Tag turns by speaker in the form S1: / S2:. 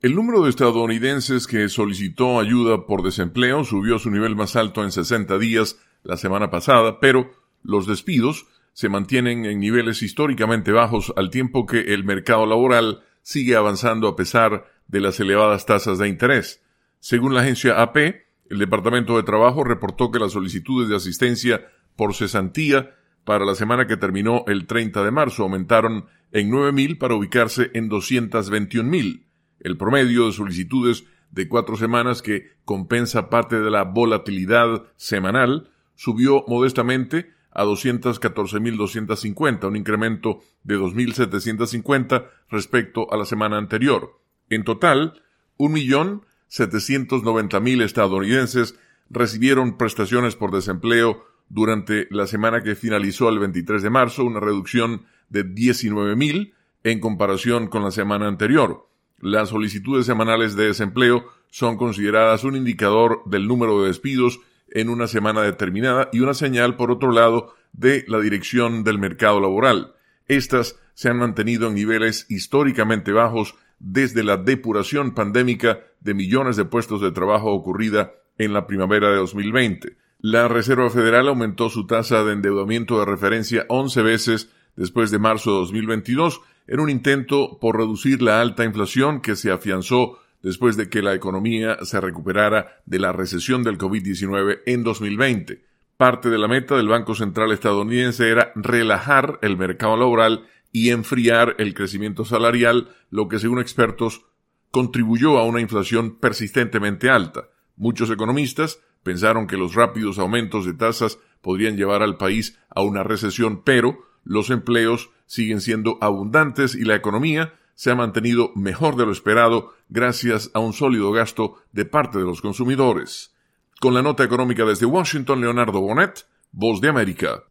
S1: El número de estadounidenses que solicitó ayuda por desempleo subió a su nivel más alto en 60 días la semana pasada, pero los despidos se mantienen en niveles históricamente bajos al tiempo que el mercado laboral sigue avanzando a pesar de las elevadas tasas de interés. Según la agencia AP, el Departamento de Trabajo reportó que las solicitudes de asistencia por cesantía para la semana que terminó el 30 de marzo aumentaron en 9,000 para ubicarse en 221,000. El promedio de solicitudes de 4 semanas, que compensa parte de la volatilidad semanal, subió modestamente a 214,250, un incremento de 2,750 respecto a la semana anterior. En total, 1,790,000 estadounidenses recibieron prestaciones por desempleo durante la semana que finalizó el 23 de marzo, una reducción de 19,000 en comparación con la semana anterior. Las solicitudes semanales de desempleo son consideradas un indicador del número de despidos en una semana determinada y una señal, por otro lado, de la dirección del mercado laboral. Estas se han mantenido en niveles históricamente bajos desde la depuración pandémica de millones de puestos de trabajo ocurrida en la primavera de 2020. La Reserva Federal aumentó su tasa de endeudamiento de referencia 11 veces después de marzo de 2022, en un intento por reducir la alta inflación que se afianzó después de que la economía se recuperara de la recesión del COVID-19 en 2020. Parte de la meta del Banco Central estadounidense era relajar el mercado laboral y enfriar el crecimiento salarial, lo que, según expertos, contribuyó a una inflación persistentemente alta. Muchos economistas pensaron que los rápidos aumentos de tasas podrían llevar al país a una recesión, pero los empleos siguen siendo abundantes y la economía se ha mantenido mejor de lo esperado gracias a un sólido gasto de parte de los consumidores. Con la nota económica desde Washington, Leonardo Bonet, Voz de América.